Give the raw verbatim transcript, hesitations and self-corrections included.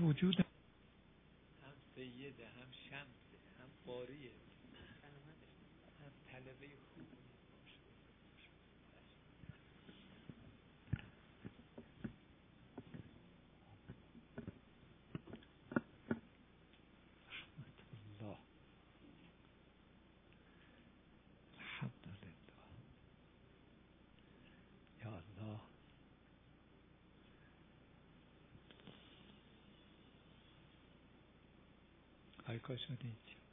وجود هم سیده، هم شمسه، هم قاریه، هم طلبه خوب. الله الحمدلله یا الله. آی کاشانی